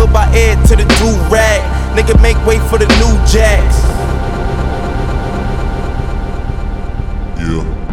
filled by air to the do-rag. Nigga, make way for the new jacks. Yeah.